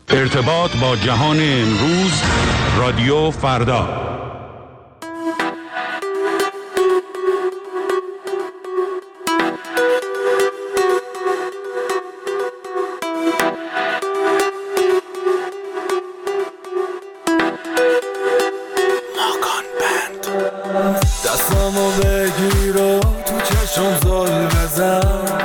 ارتباط با جهان امروز، رادیو فردا. دستامو بگیر و تو چشم زل بزن،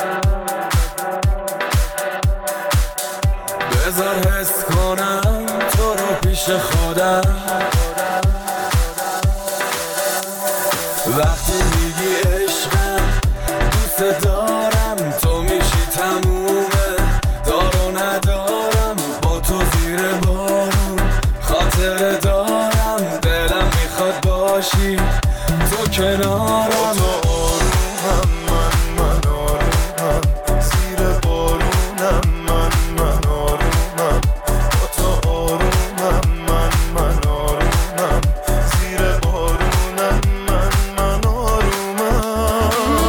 بذار حس کنم تو رو پیش خودم. وقتی میگی عشقم دوست دارم، تو میشی تمومه دار و ندارم. با تو زیر بارون خاطر دارم، دلم میخواد باشی تو کنارم. تو آرومم من آرومم، زیر بارونم من آرومم. تو آرومم من آرومم، زیر بارونم من آرومم.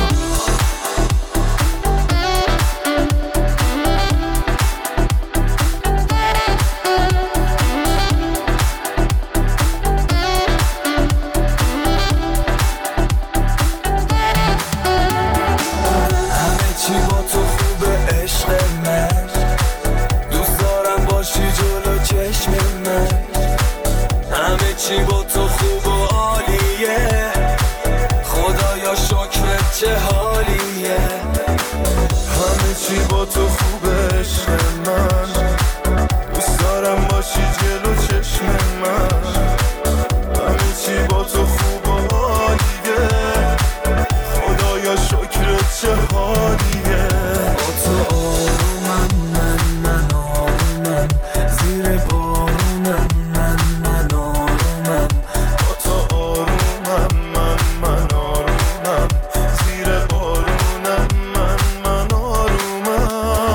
چی با تو خوبه عشق من، دوست دارم باشی جلو چشم من. همه چی با تو خوب و عالیه، خدایا شکرت چه حالیه. همه چی با تو خوبه عشق من، دوست دارم باشی جلو چشم من. همه چی با تو خوب و عالیه، خدایا شکرت چه حالیه. با تو آرومم من آرومم، زیر بارونم من آرومم. با تو آرومم من آرومم، زیر بارونم من آرومم.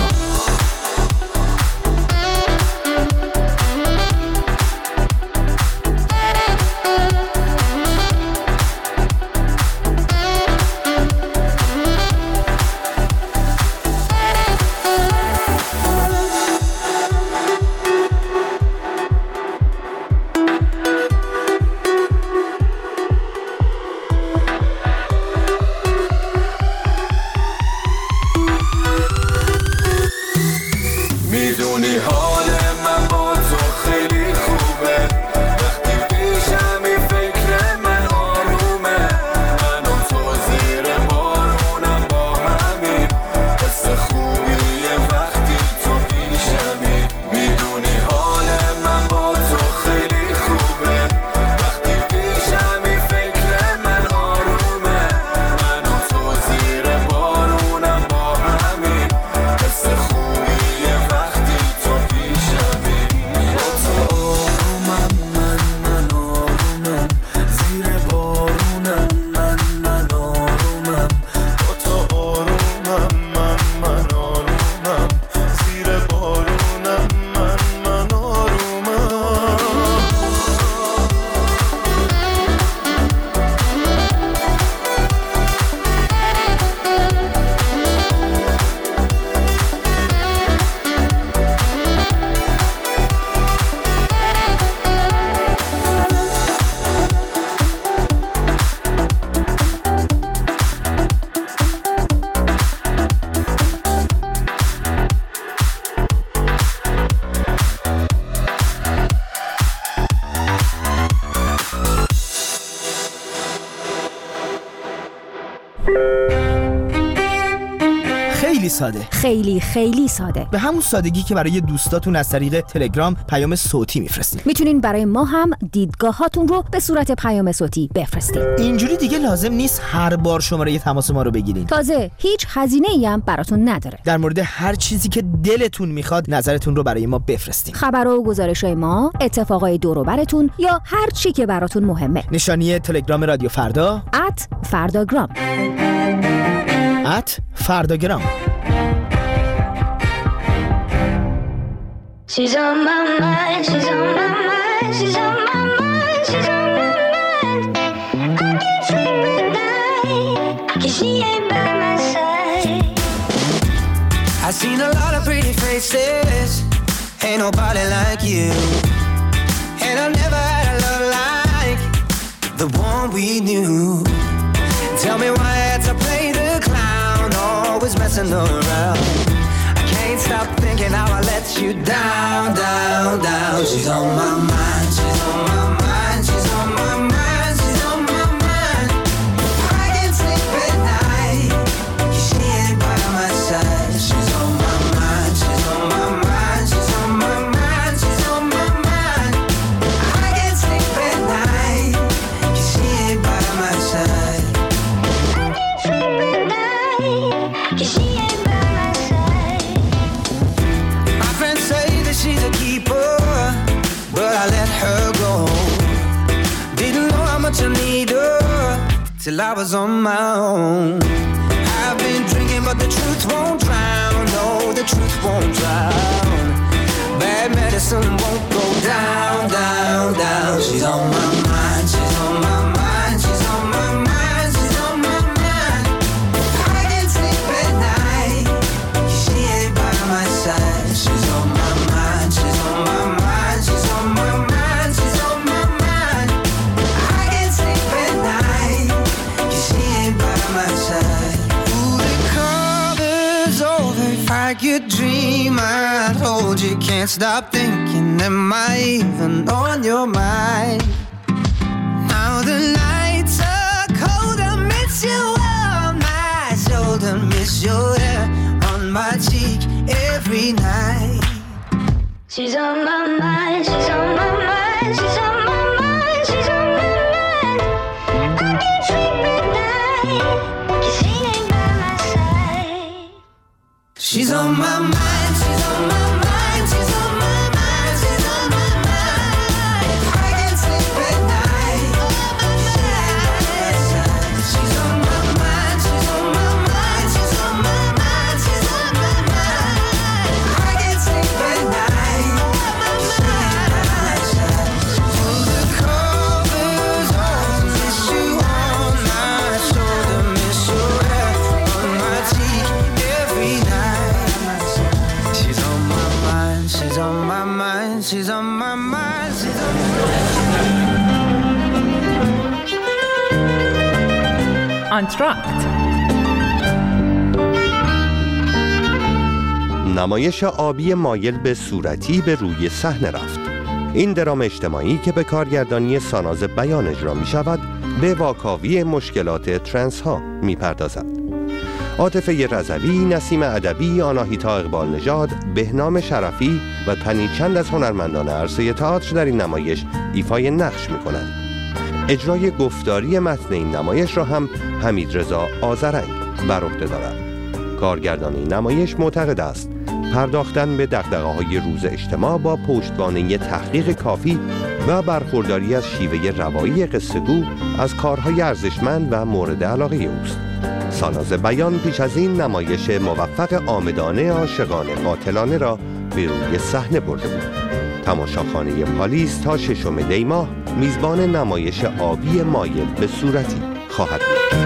میدونی حال من با تو خیلی خوبه، وقتی پیشمی فکر من آرومه. من و تو زیر بارونم با همین، حس خوبیه وقتی تو پیشمی. میدونی حال من با تو خیلی خوبه، وقتی پیشمی فکر من آرومه. من و تو زیر بارونم با همین، حس خوبیه وقتی تو پیشمی. با تو آرومم من آرومم، زیر بارونم من آرومم. با تو آرومم من آرومم، زیر بارونم من آرومم. خیلی ساده، خیلی ساده. به همون سادگی که برای دوستاتون از طریق تلگرام پیام صوتی میفرستید، میتونین برای ما هم دیدگاهاتون رو به صورت پیام صوتی بفرستید. اینجوری دیگه لازم نیست هر بار شماره تماس ما رو بگیرین. تازه هیچ هزینه‌ای هم براتون نداره. در مورد هر چیزی که دلتون میخواد نظرتون رو برای ما بفرستین. خبر و گزارش‌های ما، اتفاقای دور و براتون یا هر چی که براتون مهمه. نشانی تلگرام رادیو فردا @فرداگرام @فرداگرام. She's on my mind, she's on my mind, she's on my mind, she's on my mind. I can't sleep at night, 'cause she ain't by my side. I've seen a lot of pretty faces, Ain't nobody like you. And I never had a love like the one we knew. Tell me why I had to play the clown, always messing around. I can't stop thinking how I let you down, down, down. She's on my mind, she's on my mind, she's on my mind, she's on my mind. I can't sleep at night, 'cause she ain't by my side. She's on my mind, she's on my mind, she's on my mind, she's on my mind. I can't sleep at night, 'cause she ain't by my side. She's a keeper, but I let her go. Didn't know how much I need her till I was on my own. I've been drinking, but the truth won't drown. No, the truth won't drown. Bad medicine won't go down, down, down. She's on my mind, she's on my mind, she's on my mind, she's on my mind. I can't sleep at night, 'cause she ain't by my side. She's on my mind, she's on my mind, she's on my mind, she's on my mind. I can't sleep at night, 'cause she ain't by my side. Ooh, the cover's over. If I could dream, I told you can't stop thinking. Am I even on your mind? Now the nights are cold, I miss you on my shoulder, miss your hair on my cheek every night. She's on my mind, she's on my mind, she's on my mind, she's on my mind. I can't sleep at night, 'cause she ain't by my side. She's on my mind, she's on my mind, she's on my mind, she's on my mind. I can't sleep at night, she's on my mind, she's on my mind, she's on my mind, she's on my mind. I can't sleep at night. She's on my mind, she's on my mind. آنتراکت نمایش آبی مایل به صورتی به روی صحنه رفت. این درام اجتماعی که به کارگردانی ساناز بیان اجرا می شود به واکاوی مشکلات ترنس ها می پردازد. عاطفه رضوی، نسیم ادبی، آناهیتا اقبال نژاد، بهنام شرفی و تنی چند از هنرمندان عرصه تئاتر در این نمایش ایفای نقش می‌کنند. اجرای گفتاری متن این نمایش را هم حمیدرضا آذرنگ بر عهده دارد. کارگردان این نمایش معتقد است پرداختن به دغدغه‌های روز اجتماع با پشتوانه تحقیق کافی و برخورداری از شیوه روایی قصه‌گو از کارهای ارزشمند و مورد علاقه اوست. ساناز بیان پیش از این نمایش موفق عامدانه عاشقانه قاتلانه را به روی صحنه برده بود. تماشاخانه پالیس تا 6 دی ماه میزبان نمایش آبی مایل به صورتی خواهد بود.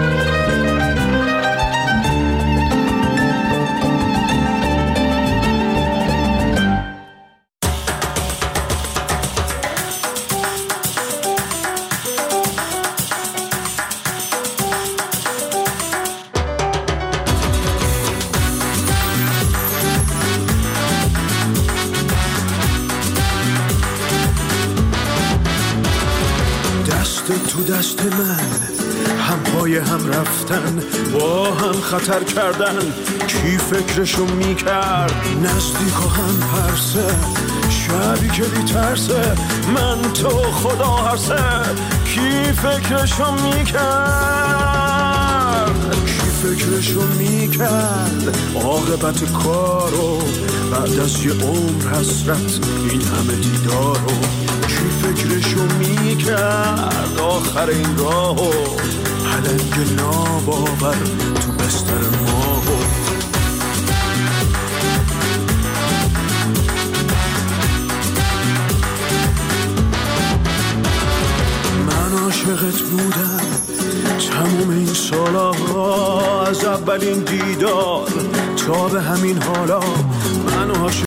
تو دست من هم پای هم رفتن، با هم خطر کردن، کی فکرشو میکرد؟ نزدیک و هم پرسه، شبی که بی ترسه، من تو خدا هرسه، کی فکرشو میکرد؟ کی فکرشو میکرد؟ عاقبت کارو بعد از یه عمر حسرت این همه دیدارو، کی فکرشو میکرد آخر این راهو؟ پلنگ ناباور تو بستر ماهو. من عاشقت بودم تموم این سالها، از اولین دیدار تا به همین حالا من عاشق